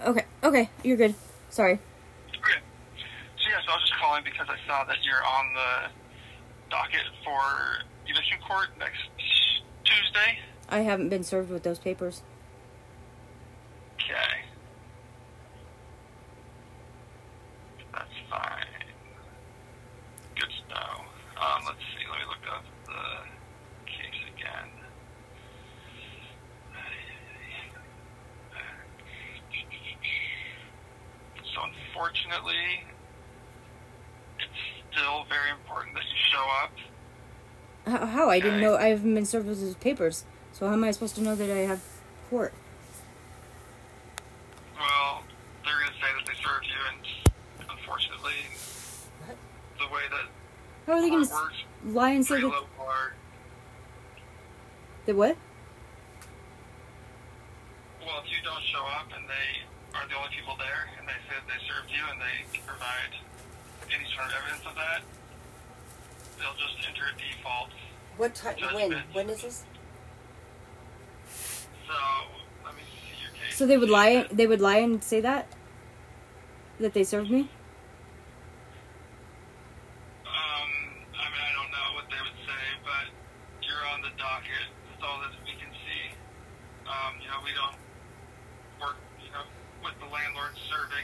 Okay, you're good. Sorry. Okay. So yes, I was just calling because I saw that you're on the docket for eviction court next Tuesday. I haven't been served with those papers. Okay. That's fine. Good to know. Let's see. Let me look up the case again. So unfortunately, it's still very important that you show up. How? I didn't Okay. know. I haven't been served with those papers. So how am I supposed to know that I have court? Well, they're going to say that they served you, and unfortunately, What? the way that How are they going to court works, lie and say pretty that... low bar. The what? Well, if you don't show up and they are the only people there, and they say that they served you, and they can provide any sort of evidence of that, they'll just enter a default. What time? Judgment. When is this? So, let me see your case. So they would lie. They would lie and say that they served me. I mean, I don't know what they would say, but you're on the docket. That's all that we can see. We don't work, with the landlord serving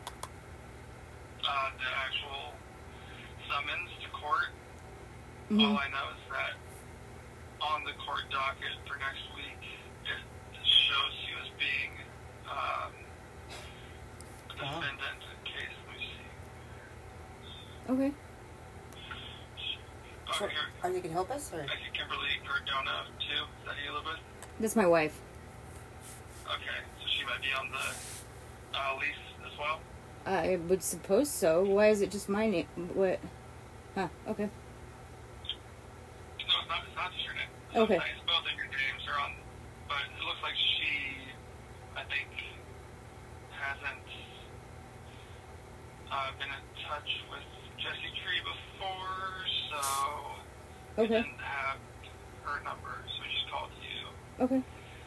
the actual summons to court. Mm-hmm. All I know is that on the court docket for next week, it shows you as being a defendant in case. Let me see. Okay. So, Here, are they going to help us? Or? I see Kimberly Cardona, too. Is that you, Elizabeth? That's my wife. Okay, so she might be on the lease as well? I would suppose so. Why is it just my name? What? Huh. Okay. No, it's not just your name. Okay. It's both of your names are on, but it looks like she, I think, hasn't been in touch with Jesse Tree before, so we Okay. didn't have her number, so we just called you. Okay.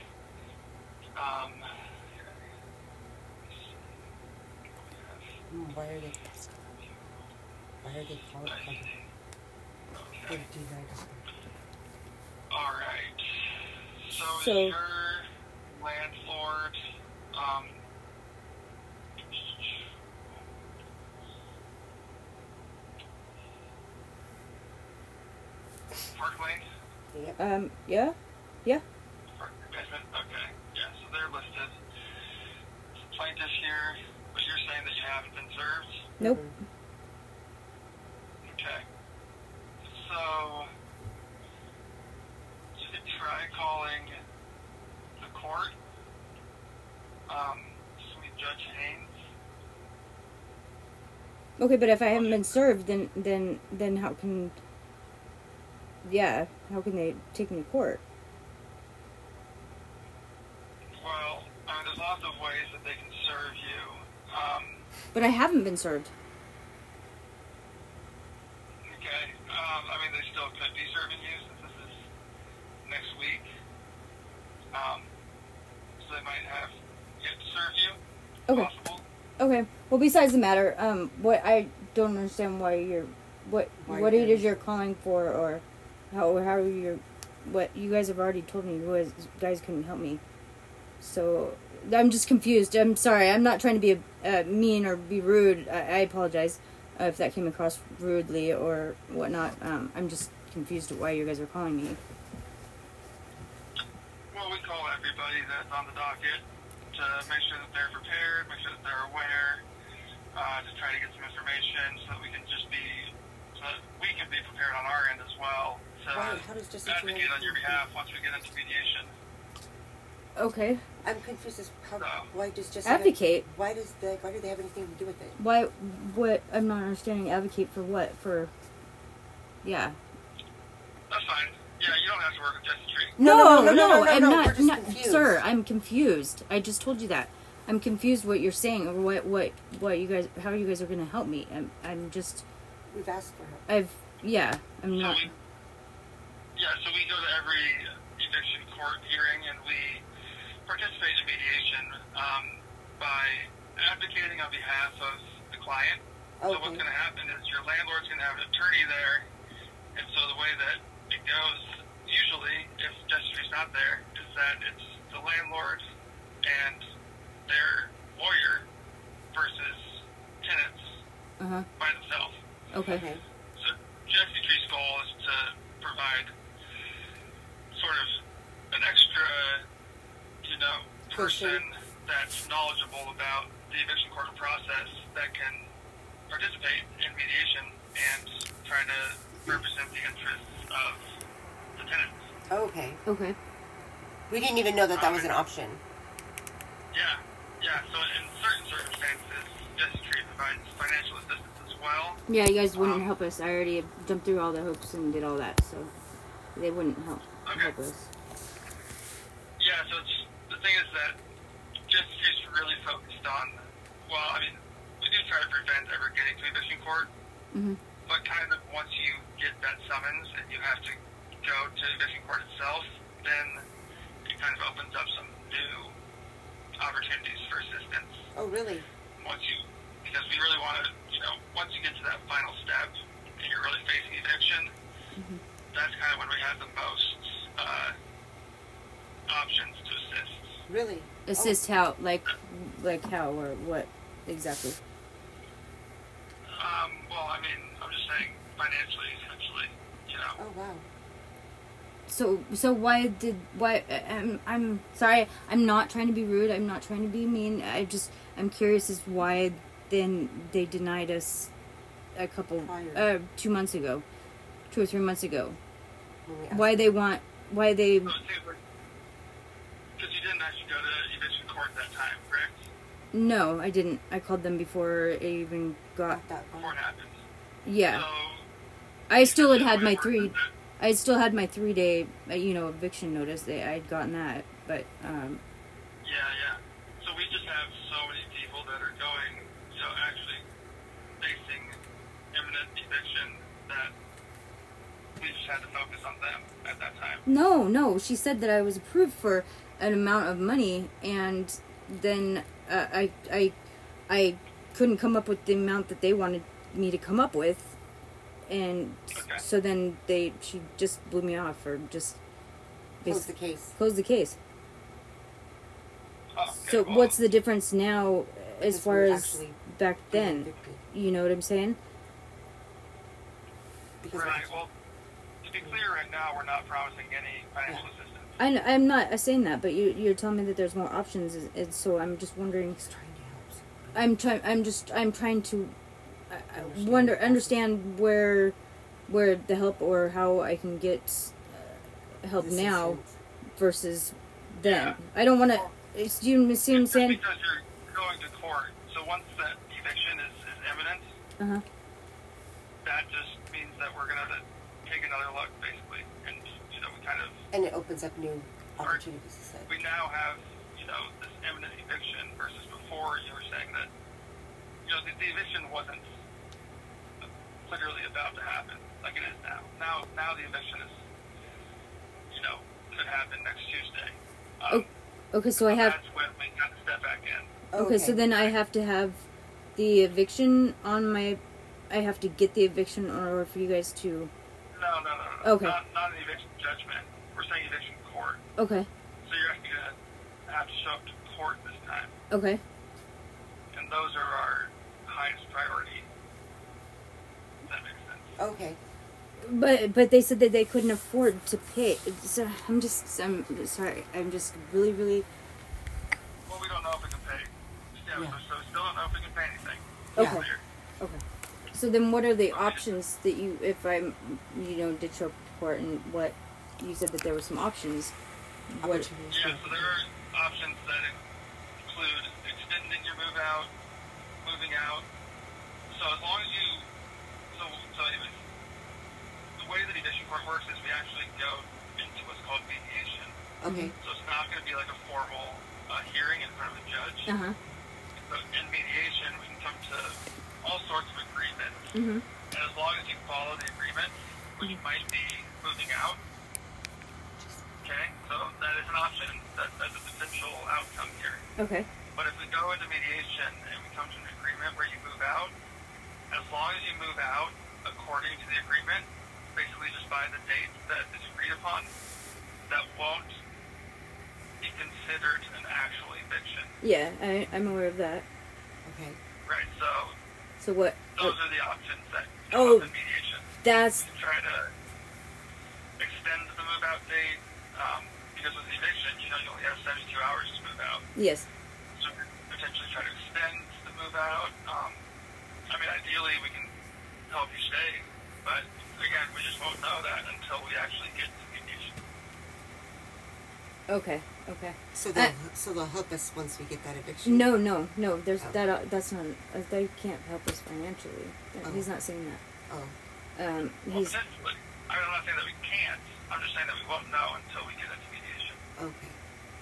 Why are they? Why are they calling? What do you guys? All right. So So- is your landlord, Park Lane? Yep. Yeah. Yeah. Park Basement? Okay. Yeah, so they're listed. Plaintiff here, but you're saying that you haven't been served? Nope. Okay. So, you could try calling the court, sweet Judge Haynes. Okay, but if I haven't been served, then how can? Yeah, how can they take me to court? Well, there's lots of ways that they can serve you. But I haven't been served. Okay. They still could be serving you since this is next week. So they might have yet to serve you. Okay. Possible. Okay. Well, besides the matter, what I don't understand why you're, what it is you're calling for, or how you're, what you guys have already told me you guys couldn't help me. So I'm just confused. I'm sorry. I'm not trying to be mean or be rude. I apologize if that came across rudely or whatnot. I'm just confused at why you guys are calling me. Well, we call everybody that's on the docket to make sure that they're prepared, make sure that they're aware, to try to get some information so that we can be prepared on our end as well to How does Jesse Tree advocate on your behalf once we get into mediation. Okay. I'm confused as how. Why does Jesse Advocate? Why do they have anything to do with it? Why? What? I'm not understanding. Advocate for what? For? Yeah. That's fine. Yeah, you don't have to work with Jesse Tree. No, We're I'm not, just confused. sir. I'm confused. I just told you that. I'm confused what you're saying or what you guys, how you guys are going to help me. I'm just. We've asked for help. I'm not. So we go to every eviction court hearing and we participate in mediation by advocating on behalf of the client. So what's going to happen is your landlord's going to have an attorney there, and so the way that it goes, usually, if Justice not there, is that it's the landlord and their lawyer versus tenants by themselves. Okay. So Jesse Tree's goal is to provide sort of an extra, person that's knowledgeable about the eviction court process that can participate in mediation and try to represent the interests of the tenants. Okay. We didn't even know that was an option. Yeah. So in certain circumstances, Justice Tree provides financial assistance as well. Yeah, you guys wouldn't help us. I already jumped through all the hoops and did all that, so they wouldn't help us. Yeah, so the thing is that Justice Tree is really focused on, we do try to prevent ever getting to eviction court, but kind of once you get that summons and you have to go to eviction court itself, then it kind of opens up some new opportunities for assistance. Oh, really? Because we really want to, once you get to that final step and you're really facing eviction, that's kind of when we have the most options to assist. Really? Assist how? Like how or what exactly? I'm just saying financially, essentially, Oh, wow. So why I'm sorry, I'm not trying to be rude, I'm not trying to be mean, I'm curious as why then they denied us a couple 2 months ago, 2 or 3 months ago. Why they So it seems like, because you didn't actually go to eviction court that time, correct? No, I didn't. I called them before it even got Before it happened. Yeah. So, I still had my 3-day, eviction notice. I had gotten that, but Yeah. So we just have so many people that are going, actually facing imminent eviction that we just had to focus on them at that time. No. She said that I was approved for an amount of money, and then I couldn't come up with the amount that they wanted me to come up with, and so then she just blew me off, or just Close the case. Close the case. Okay, So what's the difference now as far as back then? 50. You know what I'm saying? Right. Well, to be clear, right now we're not promising any financial assistance. I'm not saying that, but you're telling me that there's more options, and so I'm just wondering. I'm trying to understand where the help, or how I can get help now versus then. Yeah. I don't want to. Do you see what I'm saying? Because you're going to court, so once that eviction is imminent, that just means that we're gonna take another look, basically, and we kind of. And it opens up new opportunities. We now have this imminent eviction versus before you were saying that the eviction wasn't literally about to happen like it is now. Now the eviction is could happen next Tuesday. Okay, so I have. That's when we got to step back in. Okay, so then I have to have the eviction on my. I have to get the eviction in order for you guys to. No. Okay. Not an eviction judgment. We're saying eviction court. Okay. So you're actually gonna have to show up to court this time. Okay. And those are our highest priority. If that makes sense. Okay. But they said that they couldn't afford to pay. So I'm sorry. I'm just really. Well, we don't know if we can pay. So we still don't know if we can pay anything. Okay. Okay. So then, what are the options that you, if I'm, did show up to court, and what you said that there were some options? What? Yeah. So there are options that include extending your moving out. So as long as you, so anyways. The way that eviction court works is we actually go into what's called mediation. Okay. So it's not going to be like a formal hearing in front of a judge. So in mediation, we can come to all sorts of agreements. And as long as you follow the agreement, which might be moving out, okay, so that is an option. That's a potential outcome here. Okay. But if we go into mediation and we come to an agreement where you move out, as long as you move out according to the agreement, basically just by the date that is agreed upon, that won't be considered an actual eviction. Yeah, I'm aware of that. Okay. Right, So what? those are the options that Oh, come up in mediation. That's You can try to extend the move-out date, because with the eviction, you only have 72 hours to move out. yes. So we could potentially try to extend the move-out. I mean, ideally, we can help you stay, but again, we just won't know that until we actually get to mediation. Okay. So they'll help us once we get that eviction. No. There's Oh. that's not. They can't help us financially. He's not saying that. Oh. Well, He's potentially. I mean, I'm not saying that we can't. I'm just saying that we won't know until we get into mediation. Okay.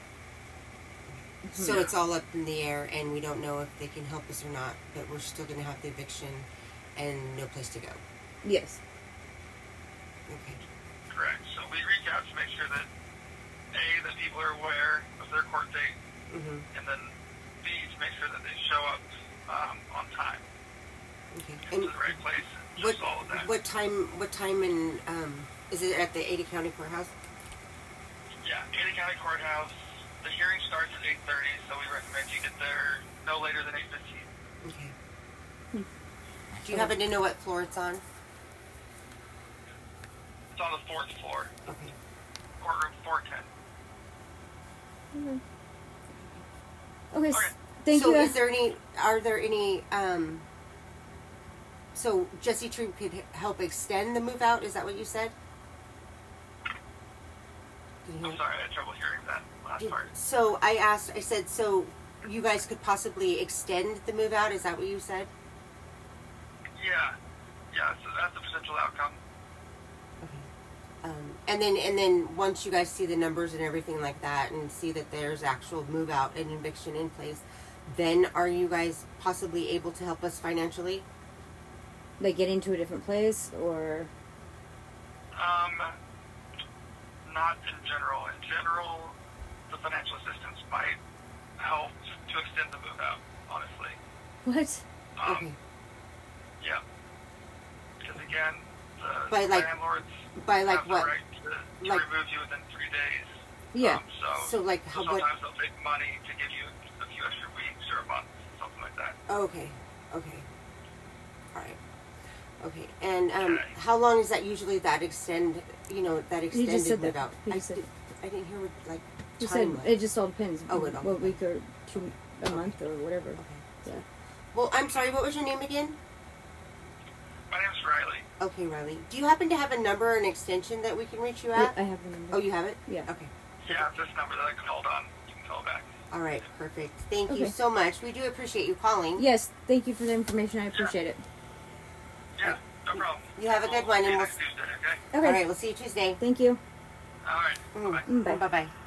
So it's all up in the air, and we don't know if they can help us or not. But we're still going to have the eviction, and no place to go. yes. Okay. Correct. So we reach out to make sure that A, that people are aware of their court date, Mhm. and then B, to make sure that they show up on time Okay. to And the right place. what Just all of that. what time in is it at the Ada County Courthouse? Yeah, Ada County Courthouse. The hearing starts at 8:30, so we recommend you get there no later than 8:15. Okay. Do you happen to know what floor it's on? It's on the 4th floor, Okay. courtroom 410. Okay. Okay. Thank So you. are there any so Jesse Tree could help extend the move out, is that what you said? Did you hear? I'm sorry, I had trouble hearing that last part. So I said, so you guys could possibly extend the move out, is that what you said? Yeah, so that's a potential outcome. And then once you guys see the numbers and everything like that and see that there's actual move out and eviction in place, then are you guys possibly able to help us financially? Like getting to a different place, or Not in general. In general, the financial assistance might help to extend the move out, honestly. what? Okay. Yeah. Because again, the By landlords by like have the what? right to Like- remove you within 3 days. Yeah. So like how what? sometimes they'll take money to give you a few extra weeks or a month, something like that. Okay. All right. Okay. And Okay. how long is that usually that extend? That He extended just said move that. out. He just said. I didn't hear what like He time said was. it just all depends. Oh, it all what week or a month or whatever. Okay. Yeah. Well, I'm sorry. What was your name again? My name's Riley. Okay, Riley. Do you happen to have a number or an extension that we can reach you at? I have the number. Oh, you have it? Yeah. Okay. Yeah, this number that I called on, you can call back. All right. Perfect. Thank you Okay. so much. We do appreciate you calling. Yes. Thank you for the information. I appreciate it. Yeah, no problem. You have a good one, See and you we'll. next Tuesday, okay? Okay. All right. We'll see you Tuesday. Thank you. All right. Bye-bye. Bye. Bye bye.